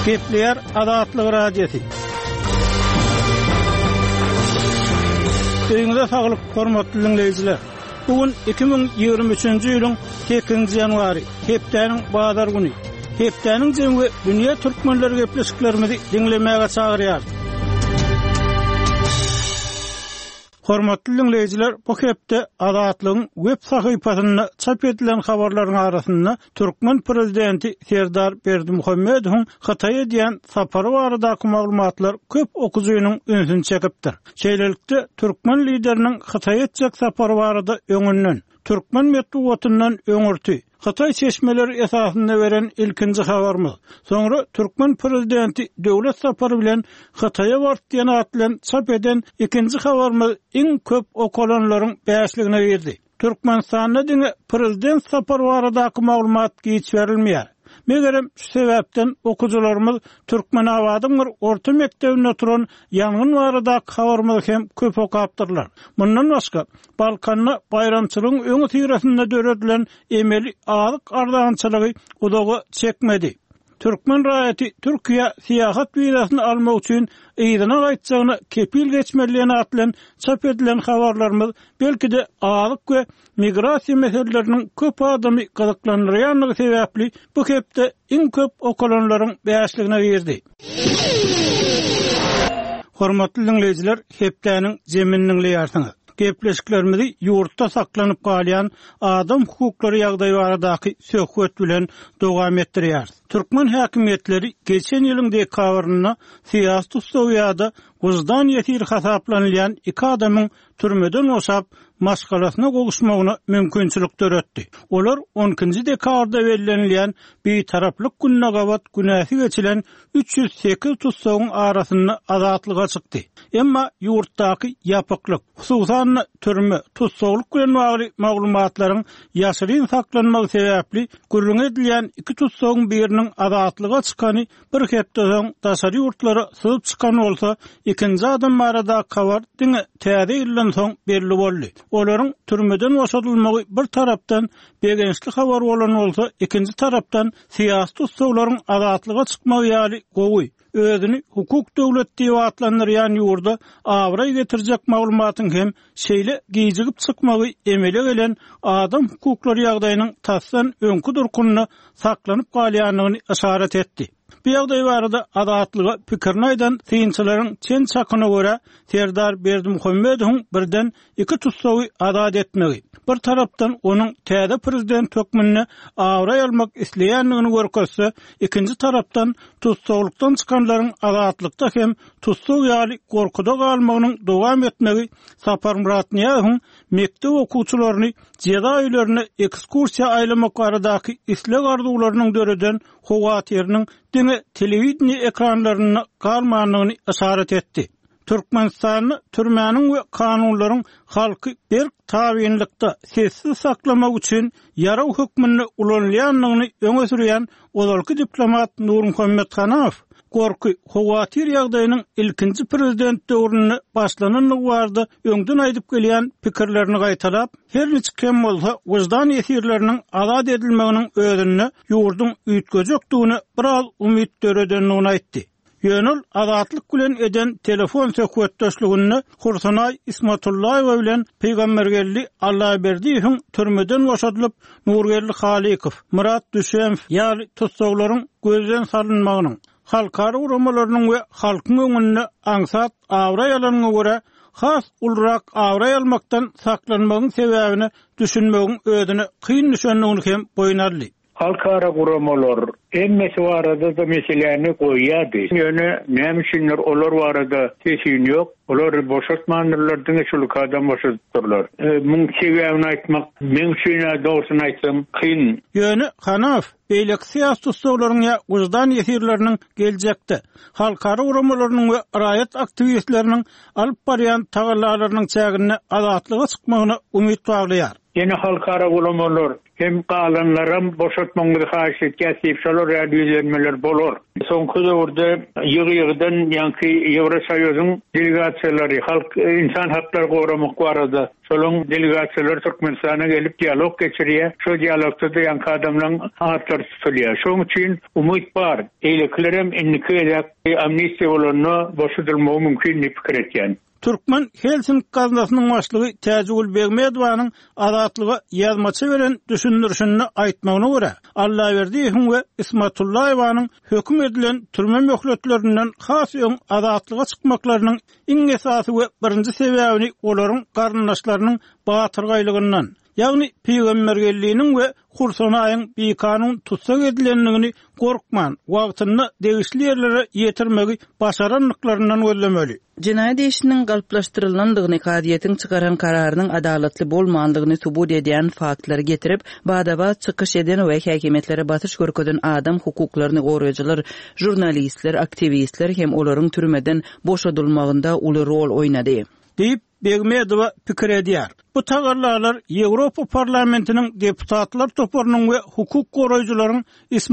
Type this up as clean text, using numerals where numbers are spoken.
Kepler Adatlyk radiosi. Öňüňizde saglyk, hormatly dinleýijiler. Bugün 2023-nji ýylyň 8-nji ýanwary, hepdeniň bazar güni. Hepdeniň jemgy dünýä türkmenleri gepleşiklerimizi dinlemäge çagyrýar. Hormatly dinleýijiler, bu hepde Adatlygyň web sahypasyna çap edilen habarlaryň arasynda Türkmen prezidenti Serdar Berdimuhammedowyň Hataýa diýen sapary baradaky maglumatlar köp okujynyň öňüni çekipdir. Şeýlelikde Türkmen lideriniň Hataýa etjek sapary barada öňünden Türkmen medeniýetiniň öňürti Hatay seçmeleri esasında veren ilkinci habarmız. Sonra Türkmen prezidenti döwlet sapary bilen Hatay'a bardyýan atlan çap eden ikinci habarmız iň köp okulanlaryň bäşligine berdi. Türkmenistanda diňe prezident sapary baradaky maglumat giç berilmeýär. Megerem şu sebäpden okujularymyz Türkmen awadyň orta mektebinde oturan ýangyn baradaky habarmyzy hem köp okapdyrlar. Mundan başga Balkanna bayramçylygyň öňe tigresinde döredilen emeli alyk ardaňçylygy udagy çekmedi. Türkmen raýaty Türkiýe siýahat wizasyny almak üçin ýygyna gaýtjagyny kepil geçmeliligine atlan çap edilen habarlarymyz belki-de alyk we migrasiýa meseleleriniň köp adamy gyzyklandyrýanlygy sebäpli bu hepde iň köp okulanlaryň bäşligine berdi. Hormatly dinleýijiler, hepdeniň jeminiň ýarsyňyz. Gepleşiklerimizi ýurtda saklanyp galýan adam hukuklary ýagdaýy baradaky söhbet bilen dowam etdirýär. Türkmen häkimetleri geçen ýylyň dekabrynda siýasat tutsawyada wyzdan ýetir hasaplanýan iki adamyň türmeden oşap maşgalasyna goguşmagyna mümkinçilik töretdi. Olar 12-nji dekabrda bellenilýän bir taraplyk günne gabat günäsi geçilen 308 tutsawyň arasynda azatlyga çykdy. Emma ýurtdaky ýapyklyk, hususan türme tutsaglyk bilen bagly maglumatlaryň ýaşyryn saklanmagy sebäpli gürrüň edilýän iki tutsawyň biriniň azatlyga çykany bir hepde soň daşary ýurtlara sygyp çykan bolsa, ikinji adam barada habar diňe täze ýyldan soň belli boldy. Olaryň türmeden boşadylmagy bir tarapdan begençli habar bolan bolsa, ikinji tarapdan siýasat tutsaglaryň azatlyga çykmagy ýaly gowy özüni hukuk döwleti diýip atlandyrýan ýurda awra getirjek maglumatyň hem şeýle giýjigip çykmagy emele gelen adam hukuklary ýagdaýynyň tassan öňkü durkunyna saklanyp galýanyny işaret etdi. Bu ýagdaý barada adatlyga pikirini aýdan synçylaryň çen çakyna görä Serdar Berdimuhammedowyň birden iki tutsawy azat etmegi. Bir tarapdan onun täze prezident hökmüne awra almak isleýänligini görkezse, ikinji tarapdan tutsawlykdan çykanlaryň azatlykda hem tutsaw ýaly gorkuda galmagynyň dowam etmegi Sapar Muratniýawyň mektep okuwçylaryny jeda öýlerine ekskursiýa aýlamak baradaky isleg arzuwlarynyň döreden howatyrynyň diňe telewiziýa ekranlaryna galmanyny işaret etdi. Türkmenistany türmäniň we kanunlaryň halky bir tabinlikde sessiz saklamak üçin ýaraw hökmüne ulanýanlygyny öňe sürýän ozalky diplomat Nurmuhammed Hanaw gorky howatyr ýagdaýynyň ilkinji prezident döwrüne başlananlygy barada öňden aýdyp gelýän pikirlerini gaýtalap, her neçe kem bolsa wyzdan ýetirleriniň azat edilmeginiň özüne ýurdun üýtgejekdigine biraz umyt döredenligini aýtdy. Ýönül azatlyk bilen eden telefon söhbetdeşligini Hursanay İsmatullaýew bilen Peýgambergelli Allahyberdiýewiň türmeden boşadylyp Nurgelli Halikow, Murat Düşemew ýaly tutsaglaryň gözden salynmagynyň, halkara uramalarynyň we halkyň öňünde aňsat awra ýalanyna görä has ulrak awra almakdan saklanmagyň sebäbini düşünmegiň özüne kyn düşenligini hem boýnarly. Halkara guramalar emmesi barada da meselelerini koyýardy. Ýöne nämişinler olar barada teşin ýok. Olar boşaltmanlardan şuluk adam boşaltdyrlar. Muň sebäbini aýtmak, men şeýle dogrusyny aýtsam kyn. Ýöne Hanaw beýlek siýasat tutsaglaryň ýa wyzdan ýetirleriniň geljekde halkara uramalarynyň we raýat aktivistleriniň alyp barýan tagallalarynyň çägine azatlyga çykmagyna umyt baglaýar. Yine halkara ulamalar hem qalanlaram boşaltmaňyzy haýyş etýär, şolar ýa-da bolar. Soňky döwürde ýygy-ýygydan ýa-ki Ýewrosoýuzyň delegasiýalary, halk insan hakları goramak barada şolaň delegasiýalar Türkmenistana gelip dialog geçirýär. Şo dialogda da ýa-ki adamlaryň haýatlary tutulýar. Şoň üçin umyt bar. Eýlekilerem inniki amnistiýa bolanyny boşadylmagy mümkin diýip pikir etýär. Türkmen Helsinki gaznasynyň başlygy Täjegül Begmedowanyň azatlyga ýazmaça beren düşündürüşini aýtmagyna görä, Allaberdiýewiň we Ismatullaýewanyň höküm edilen türme möhletlerinden has ýön azatlyga çykmaklarynyň iň esasy we birinji sebäbini olaryň garyndaşlarynyň batyrgylygyndan, ýagny peýgambergelliginiň we Hursanaýyň bir kanun tutsak edilenligini gorkman, wagtyny degişli ýerlere ýetirmegi başaranlyklaryndan gözlemeli. Cinayet işinin galplaştırılandygyny kadiýetiň çıkaran kararynyň adalatly bolmandygyny subut edýän faktlar getirip, badaba çykyş eden we häkimetlere batyş görkezden adam hukuklaryny goraýjylar, jurnalistler, aktivistler hem olaryň türmeden boşadylmagynda uly rol oýnady. Deyip Begmedowa pikir edýär. Bu tagarlar Ýewropa parlamentiniň deputatlar toparynyň we hukuk goraýjylaryň